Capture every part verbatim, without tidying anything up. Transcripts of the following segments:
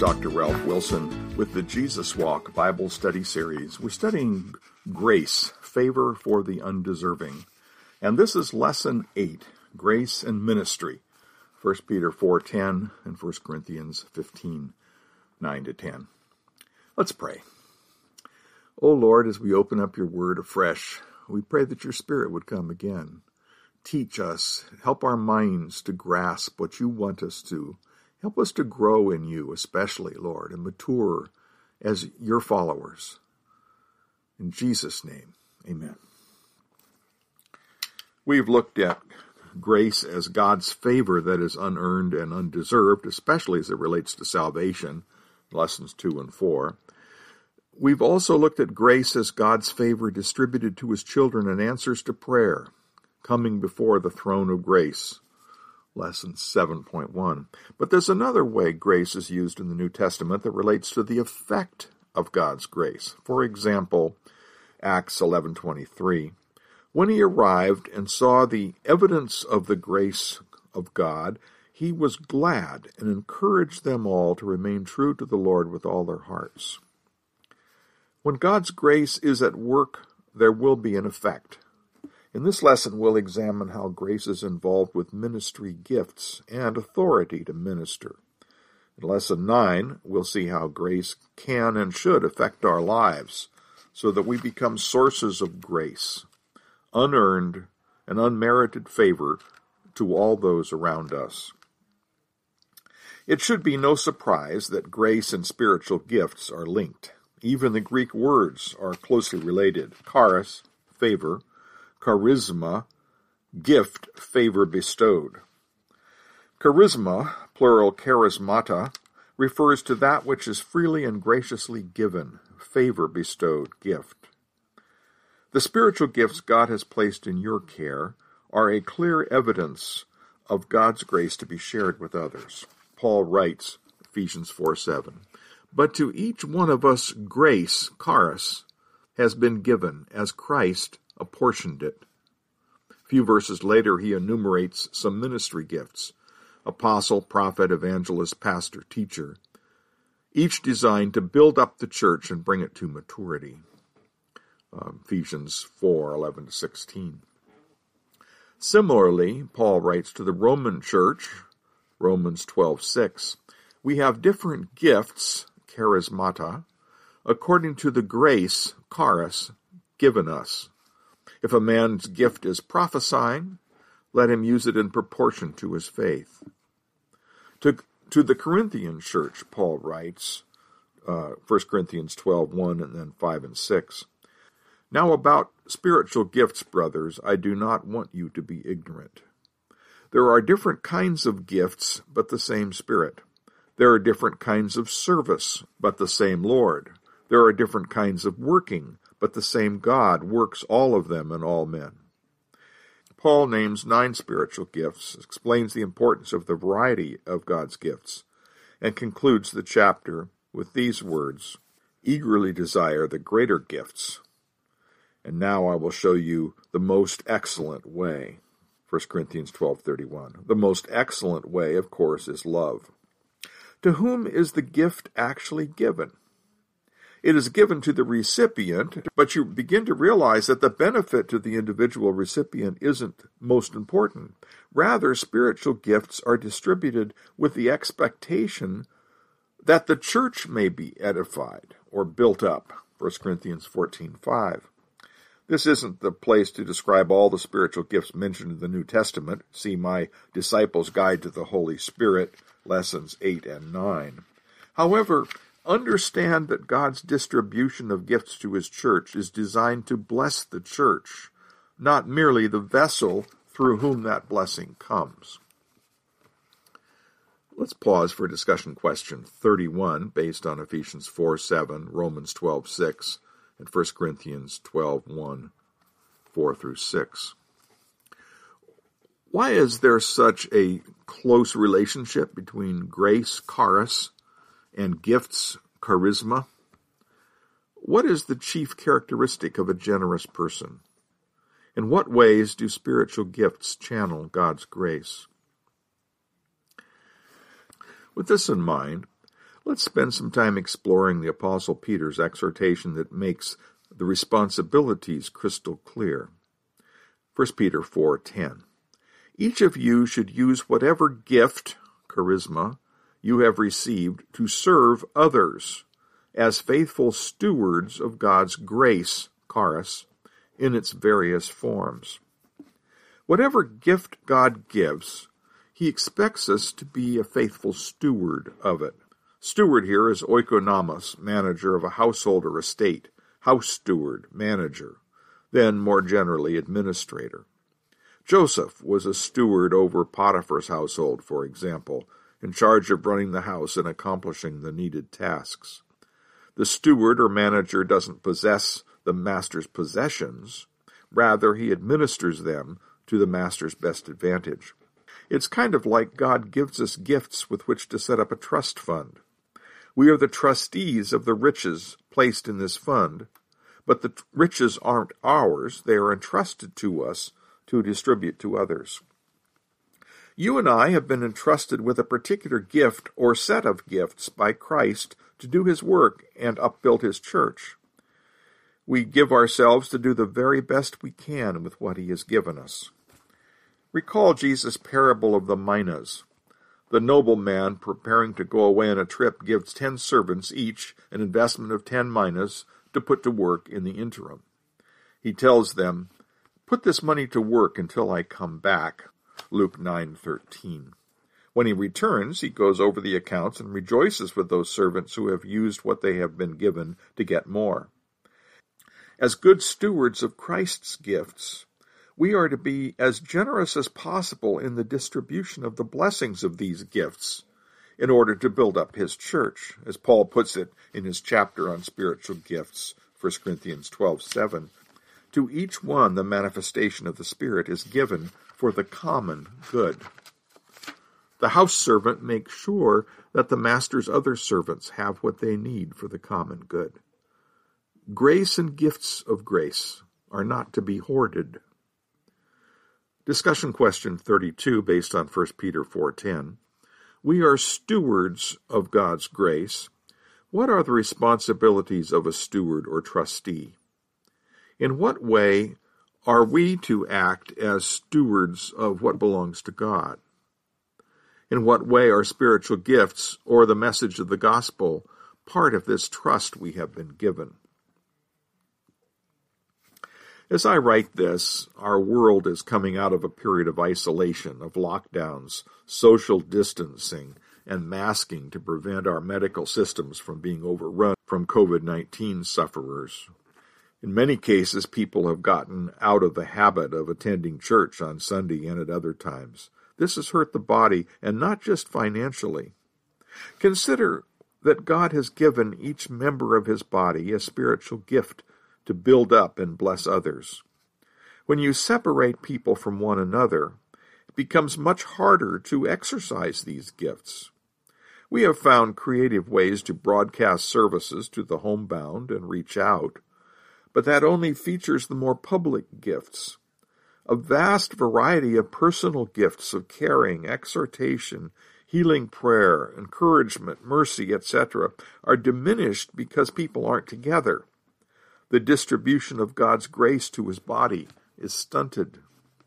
Doctor Ralph Wilson with the Jesus Walk Bible Study Series. We're studying grace, favor for the undeserving. And this is Lesson eight, Grace and Ministry, First Peter four ten and First Corinthians fifteen nine to ten. Let's pray. O Lord, as we open up your word afresh, we pray that your Spirit would come again. Teach us, help our minds to grasp what you want us to. Help us to grow in you, especially, Lord, and mature as your followers. In Jesus' name, amen. We've looked at grace as God's favor that is unearned and undeserved, especially as it relates to salvation, lessons two and four. We've also looked at grace as God's favor distributed to his children in answers to prayer, coming before the throne of grace. Lesson seven point one. But there's another way grace is used in the New Testament that relates to the effect of God's grace. For example, Acts eleven twenty-three. When he arrived and saw the evidence of the grace of God, he was glad and encouraged them all to remain true to the Lord with all their hearts. When God's grace is at work, there will be an effect. In this lesson, we'll examine how grace is involved with ministry gifts and authority to minister. In Lesson nine, we'll see how grace can and should affect our lives so that we become sources of grace, unearned and unmerited favor to all those around us. It should be no surprise that grace and spiritual gifts are linked. Even the Greek words are closely related. Charis, favor, charisma, gift, favor bestowed. Charisma, plural charismata, refers to that which is freely and graciously given, favor bestowed, gift. The spiritual gifts God has placed in your care are a clear evidence of God's grace to be shared with others. Paul writes, Ephesians four seven, but to each one of us grace, charis, has been given as Christ apportioned it. A few verses later, he enumerates some ministry gifts: apostle, prophet, evangelist, pastor, teacher, each designed to build up the church and bring it to maturity. Um, Ephesians four eleven to sixteen. Similarly, Paul writes to the Roman church, Romans twelve six, we have different gifts, charismata, according to the grace, charis, given us. If a man's gift is prophesying, let him use it in proportion to his faith. To, to the Corinthian church, Paul writes, uh, First Corinthians twelve one and then five and six, now about spiritual gifts, brothers, I do not want you to be ignorant. There are different kinds of gifts, but the same Spirit. There are different kinds of service, but the same Lord. There are different kinds of working, but the same God works all of them in all men. Paul names nine spiritual gifts, explains the importance of the variety of God's gifts, and concludes the chapter with these words, eagerly desire the greater gifts. And now I will show you the most excellent way. First Corinthians twelve thirty-one. The most excellent way, of course, is love. To whom is the gift actually given? It is given to the recipient, but you begin to realize that the benefit to the individual recipient isn't most important. Rather, spiritual gifts are distributed with the expectation that the church may be edified or built up. First Corinthians fourteen five. This isn't the place to describe all the spiritual gifts mentioned in the New Testament. See my Disciples' Guide to the Holy Spirit, lessons eight and nine. However, understand that God's distribution of gifts to his church is designed to bless the church, not merely the vessel through whom that blessing comes. Let's pause for discussion question thirty-one, based on Ephesians four seven, Romans twelve six, and First Corinthians twelve one, four through six. Why is there such a close relationship between grace, charis, and gifts, charisma? What is the chief characteristic of a generous person? In what ways do spiritual gifts channel God's grace? With this in mind, Let's spend some time exploring the Apostle Peter's exhortation that makes the responsibilities crystal clear. First Peter four ten. Each of you should use whatever gift, charisma, you have received to serve others as faithful stewards of God's grace, charis, in its various forms. Whatever gift God gives, he expects us to be a faithful steward of it. Steward here is oikonomos, manager of a household or estate, house steward, manager, then more generally administrator. Joseph was a steward over Potiphar's household, for example, in charge of running the house and accomplishing the needed tasks. The steward or manager doesn't possess the master's possessions. Rather, he administers them to the master's best advantage. It's kind of like God gives us gifts with which to set up a trust fund. We are the trustees of the riches placed in this fund, but the riches aren't ours. They are entrusted to us to distribute to others. You and I have been entrusted with a particular gift or set of gifts by Christ to do his work and upbuild his church. We give ourselves to do the very best we can with what he has given us. Recall Jesus' parable of the minas. The nobleman preparing to go away on a trip gives ten servants each an investment of ten minas to put to work in the interim. He tells them, "Put this money to work until I come back." Luke nine thirteen. When he returns, he goes over the accounts and rejoices with those servants who have used what they have been given to get more. As good stewards of Christ's gifts, we are to be as generous as possible in the distribution of the blessings of these gifts in order to build up his church, as Paul puts it in his chapter on spiritual gifts, First Corinthians twelve seven. To each one the manifestation of the Spirit is given for the common good. The house servant makes sure that the master's other servants have what they need for the common good. Grace and gifts of grace are not to be hoarded. Discussion question thirty-two, based on First Peter four ten. We are stewards of God's grace. What are the responsibilities of a steward or trustee? In what way are we to act as stewards of what belongs to God? In what way are spiritual gifts or the message of the gospel part of this trust we have been given? As I write this, our world is coming out of a period of isolation, of lockdowns, social distancing, and masking to prevent our medical systems from being overrun from COVID nineteen sufferers. In many cases, people have gotten out of the habit of attending church on Sunday and at other times. This has hurt the body, and not just financially. Consider that God has given each member of his body a spiritual gift to build up and bless others. When you separate people from one another, it becomes much harder to exercise these gifts. We have found creative ways to broadcast services to the homebound and reach out, but that only features the more public gifts. A vast variety of personal gifts of caring, exhortation, healing prayer, encouragement, mercy, et cetera are diminished because people aren't together. The distribution of God's grace to his body is stunted.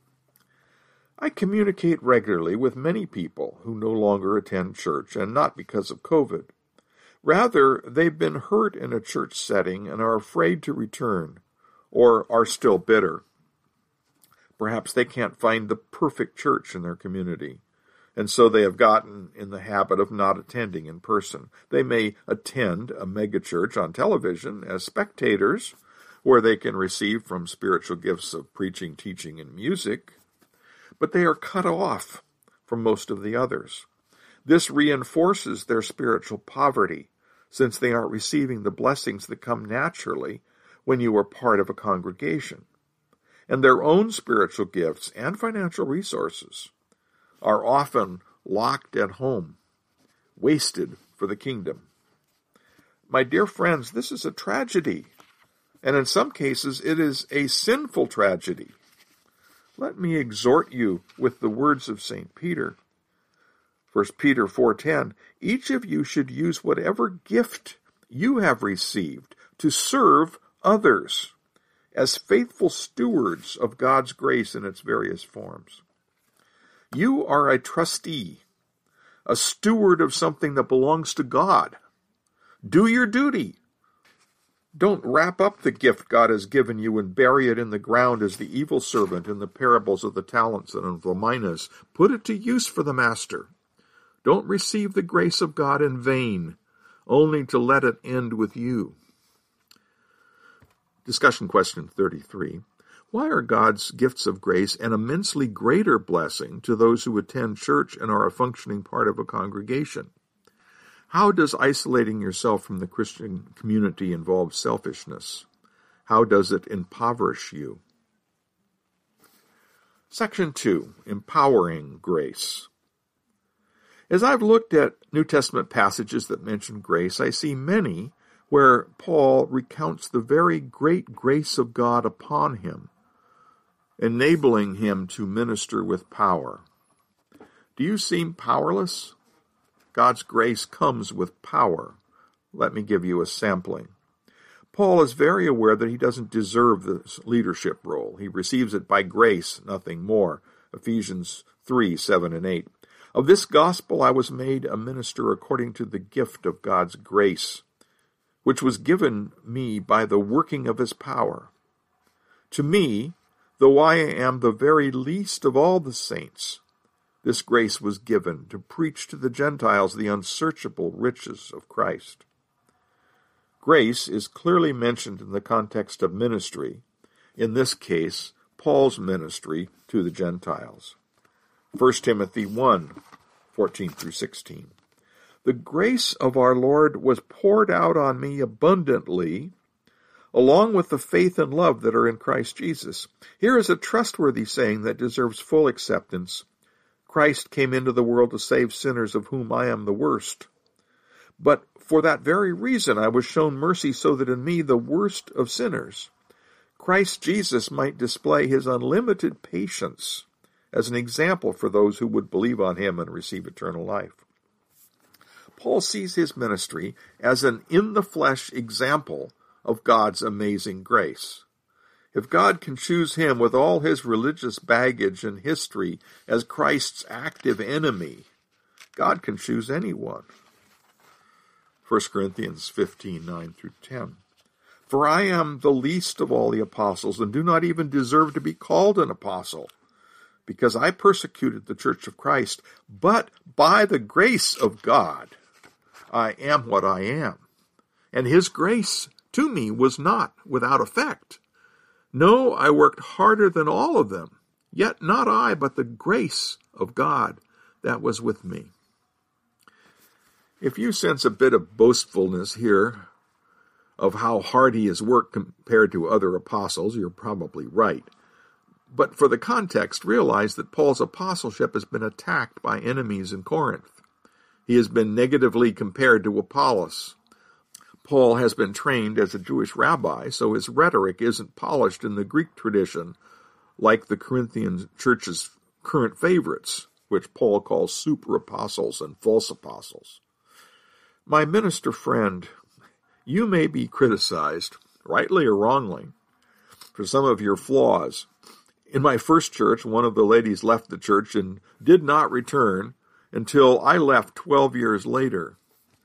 I communicate regularly with many people who no longer attend church, and not because of COVID. Rather, they've been hurt in a church setting and are afraid to return, or are still bitter. Perhaps they can't find the perfect church in their community, and so they have gotten in the habit of not attending in person. They may attend a megachurch on television as spectators, where they can receive from spiritual gifts of preaching, teaching, and music, but they are cut off from most of the others. This reinforces their spiritual poverty, since they aren't receiving the blessings that come naturally when you are part of a congregation. And their own spiritual gifts and financial resources are often locked at home, wasted for the kingdom. My dear friends, this is a tragedy, and in some cases it is a sinful tragedy. Let me exhort you with the words of Saint Peter. First Peter four ten, each of you should use whatever gift you have received to serve others as faithful stewards of God's grace in its various forms. You are a trustee, a steward of something that belongs to God. Do your duty. Don't wrap up the gift God has given you and bury it in the ground as the evil servant in the parables of the talents and of the minas. Put it to use for the master. Don't receive the grace of God in vain, only to let it end with you. Discussion question thirty-three. Why are God's gifts of grace an immensely greater blessing to those who attend church and are a functioning part of a congregation? How does isolating yourself from the Christian community involve selfishness? How does it impoverish you? Section two, Empowering Grace. As I've looked at New Testament passages that mention grace, I see many where Paul recounts the very great grace of God upon him, enabling him to minister with power. Do you seem powerless? God's grace comes with power. Let me give you a sampling. Paul is very aware that he doesn't deserve this leadership role. He receives it by grace, nothing more. Ephesians three, seven and eight. Of this gospel I was made a minister according to the gift of God's grace, which was given me by the working of his power. To me, though I am the very least of all the saints, this grace was given to preach to the Gentiles the unsearchable riches of Christ. Grace is clearly mentioned in the context of ministry, in this case, Paul's ministry to the Gentiles. First Timothy one, fourteen through sixteen. The grace of our Lord was poured out on me abundantly, along with the faith and love that are in Christ Jesus. Here is a trustworthy saying that deserves full acceptance. Christ came into the world to save sinners, of whom I am the worst. But for that very reason I was shown mercy, so that in me, the worst of sinners, Christ Jesus might display his unlimited patience as an example for those who would believe on him and receive eternal life. Paul sees his ministry as an in-the-flesh example of God's amazing grace. If God can choose him with all his religious baggage and history as Christ's active enemy, God can choose anyone. First Corinthians fifteen, nine through ten. For I am the least of all the apostles, and do not even deserve to be called an apostle, because I persecuted the church of Christ, but by the grace of God I am what I am. And his grace to me was not without effect. No, I worked harder than all of them, yet not I, but the grace of God that was with me. If you sense a bit of boastfulness here of how hard he has worked compared to other apostles, you're probably right. But for the context, realize that Paul's apostleship has been attacked by enemies in Corinth. He has been negatively compared to Apollos. Paul has been trained as a Jewish rabbi, so his rhetoric isn't polished in the Greek tradition like the Corinthian church's current favorites, which Paul calls super apostles and false apostles. My minister friend, you may be criticized, rightly or wrongly, for some of your flaws. In my first church, one of the ladies left the church and did not return until I left twelve years later.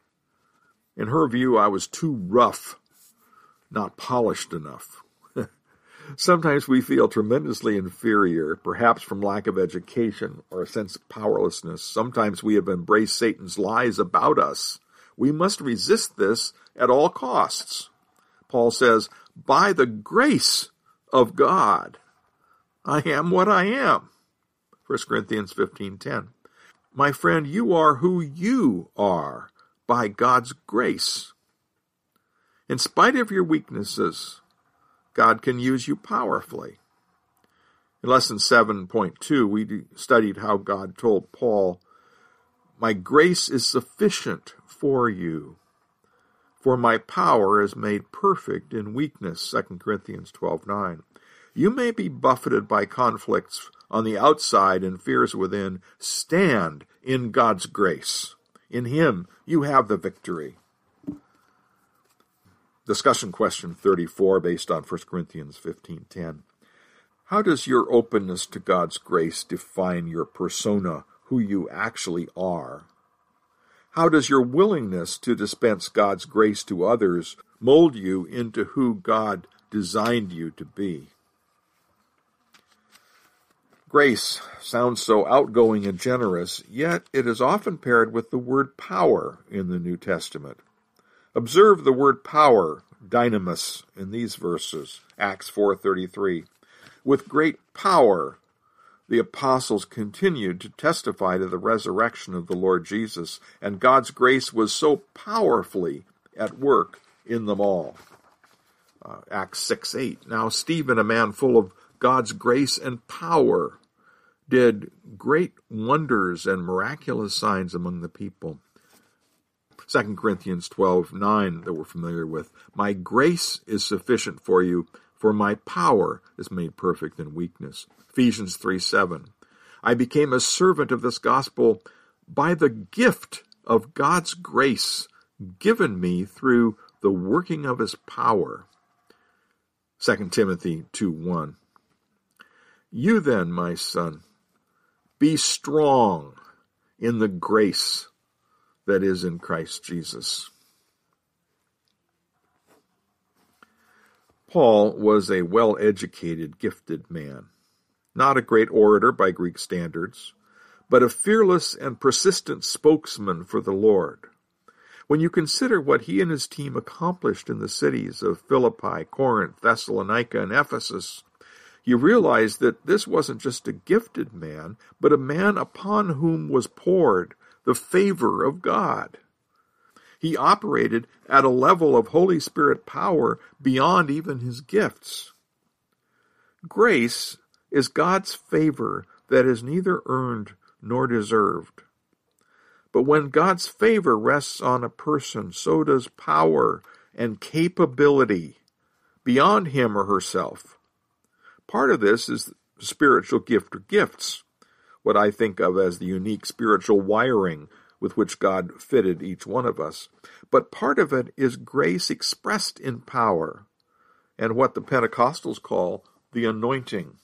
In her view, I was too rough, not polished enough. Sometimes we feel tremendously inferior, perhaps from lack of education or a sense of powerlessness. Sometimes we have embraced Satan's lies about us. We must resist this at all costs. Paul says, by the grace of God, I am what I am. First Corinthians fifteen ten. My friend, you are who you are by God's grace. In spite of your weaknesses, God can use you powerfully. In lesson seven point two, we studied how God told Paul, my grace is sufficient for you, for my power is made perfect in weakness, Second Corinthians twelve nine. You may be buffeted by conflicts on the outside and fears within. Stand in God's grace. In him, you have the victory. Discussion question thirty-four, based on First Corinthians fifteen ten. How does your openness to God's grace define your persona, who you actually are? How does your willingness to dispense God's grace to others mold you into who God designed you to be? Grace sounds so outgoing and generous, yet it is often paired with the word power in the New Testament. Observe the word power, dynamis, in these verses, Acts four thirty-three. With great power, the apostles continued to testify to the resurrection of the Lord Jesus, and God's grace was so powerfully at work in them all. Uh, Acts six eight. Now Stephen, a man full of God's grace and power, did great wonders and miraculous signs among the people. Second Corinthians twelve nine, that we're familiar with. My grace is sufficient for you, for my power is made perfect in weakness. Ephesians three seven. I became a servant of this gospel by the gift of God's grace given me through the working of his power. Second Timothy two one. You then, my son, be strong in the grace that is in Christ Jesus. Paul was a well-educated, gifted man, not a great orator by Greek standards, but a fearless and persistent spokesman for the Lord. When you consider what he and his team accomplished in the cities of Philippi, Corinth, Thessalonica, and Ephesus, you realize that this wasn't just a gifted man, but a man upon whom was poured the favor of God. He operated at a level of Holy Spirit power beyond even his gifts. Grace is God's favor that is neither earned nor deserved. But when God's favor rests on a person, so does power and capability beyond him or herself. Part of this is spiritual gift or gifts, what I think of as the unique spiritual wiring with which God fitted each one of us. But part of it is grace expressed in power, and what the Pentecostals call the anointing.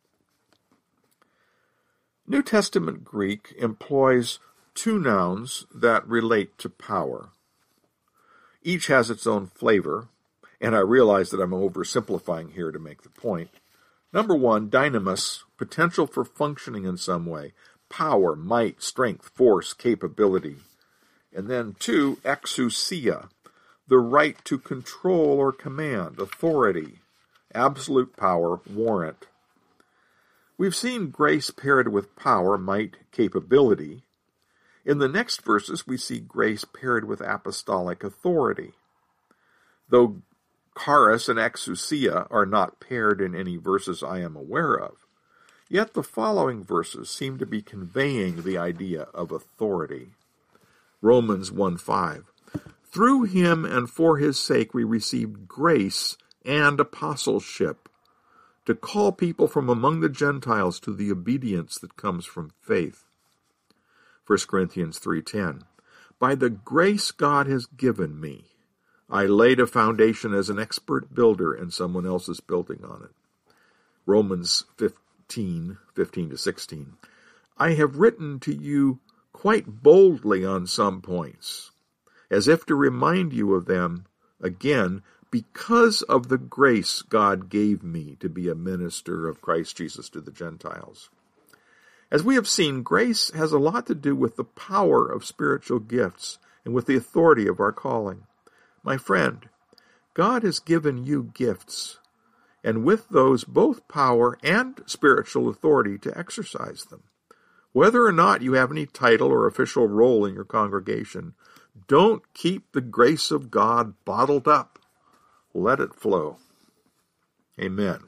New Testament Greek employs two nouns that relate to power. Each has its own flavor, and I realize that I'm oversimplifying here to make the point. Number one, dynamis, potential for functioning in some way. Power, might, strength, force, capability. And then two, exousia, the right to control or command, authority, absolute power, warrant. We've seen grace paired with power, might, capability. In the next verses, we see grace paired with apostolic authority. Though charis and exousia are not paired in any verses I am aware of, yet the following verses seem to be conveying the idea of authority. Romans one five. Through him and for his sake we received grace and apostleship, to call people from among the Gentiles to the obedience that comes from faith. First Corinthians three ten. By the grace God has given me, I laid a foundation as an expert builder, and someone else is building on it. Romans fifteen fifteen to sixteen. I have written to you quite boldly on some points, as if to remind you of them again, because of the grace God gave me to be a minister of Christ Jesus to the Gentiles. As we have seen, grace has a lot to do with the power of spiritual gifts and with the authority of our calling. My friend, God has given you gifts, and with those both power and spiritual authority to exercise them. Whether or not you have any title or official role in your congregation, don't keep the grace of God bottled up. Let it flow. Amen.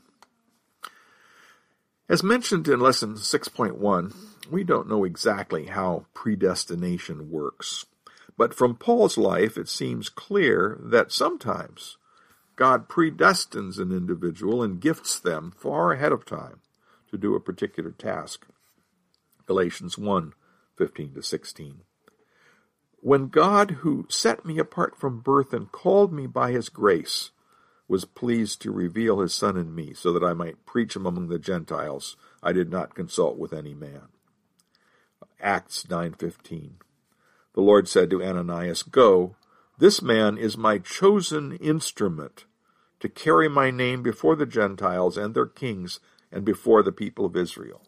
As mentioned in lesson six point one, we don't know exactly how predestination works. But from Paul's life, it seems clear that sometimes God predestines an individual and gifts them far ahead of time to do a particular task. Galatians one fifteen to sixteen. When God, who set me apart from birth and called me by his grace, was pleased to reveal his Son in me, so that I might preach him among the Gentiles, I did not consult with any man. Acts nine fifteen. The Lord said to Ananias, Go, this man is my chosen instrument to carry my name before the Gentiles and their kings and before the people of Israel.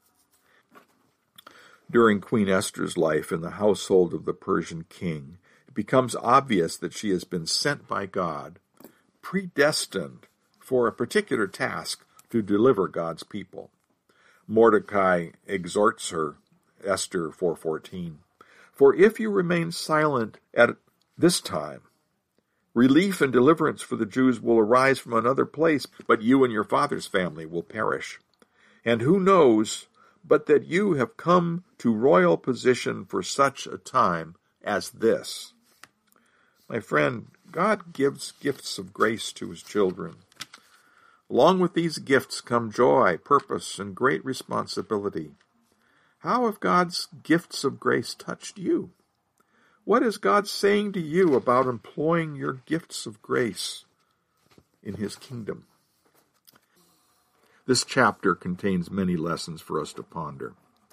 During Queen Esther's life in the household of the Persian king, it becomes obvious that she has been sent by God, predestined for a particular task to deliver God's people. Mordecai exhorts her, Esther four fourteen, For if you remain silent at this time, relief and deliverance for the Jews will arise from another place, but you and your father's family will perish. And who knows but that you have come to royal position for such a time as this? My friend, God gives gifts of grace to his children. Along with these gifts come joy, purpose, and great responsibility. How have God's gifts of grace touched you? What is God saying to you about employing your gifts of grace in his kingdom? This chapter contains many lessons for us to ponder.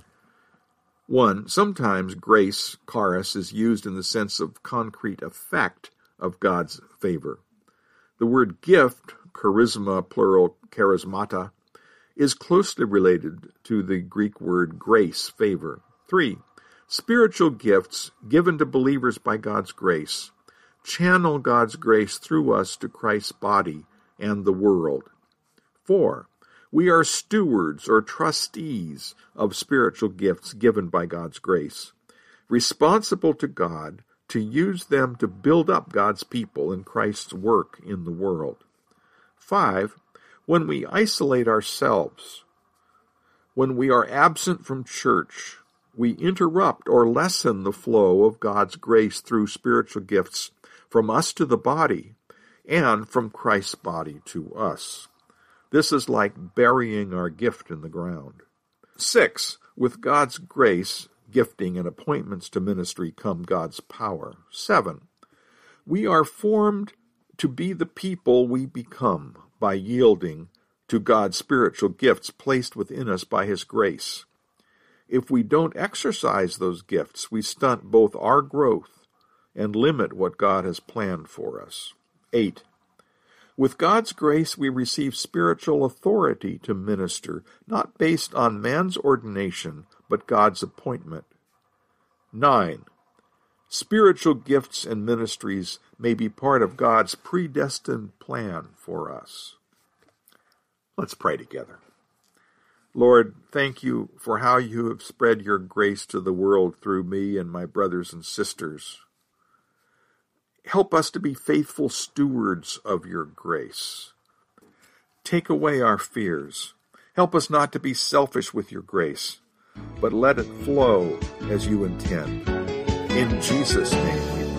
One, sometimes grace, charis, is used in the sense of concrete effect of God's favor. The word gift, charisma, plural charismata, is closely related to the Greek word grace, favor. Three, spiritual gifts given to believers by God's grace channel God's grace through us to Christ's body and the world. Four, we are stewards or trustees of spiritual gifts given by God's grace, responsible to God to use them to build up God's people in Christ's work in the world. Five, when we isolate ourselves, when we are absent from church, we interrupt or lessen the flow of God's grace through spiritual gifts from us to the body and from Christ's body to us. This is like burying our gift in the ground. Six, with God's grace, gifting, and appointments to ministry come God's power. Seven, we are formed to be the people we become by yielding to God's spiritual gifts placed within us by his grace. If we don't exercise those gifts, we stunt both our growth and limit what God has planned for us. Eight, with God's grace, we receive spiritual authority to minister, not based on man's ordination, but God's appointment. Nine, spiritual gifts and ministries may be part of God's predestined plan for us. Let's pray together. Lord, thank you for how you have spread your grace to the world through me and my brothers and sisters. Help us to be faithful stewards of your grace. Take away our fears. Help us not to be selfish with your grace, but let it flow as you intend. In Jesus' name we pray.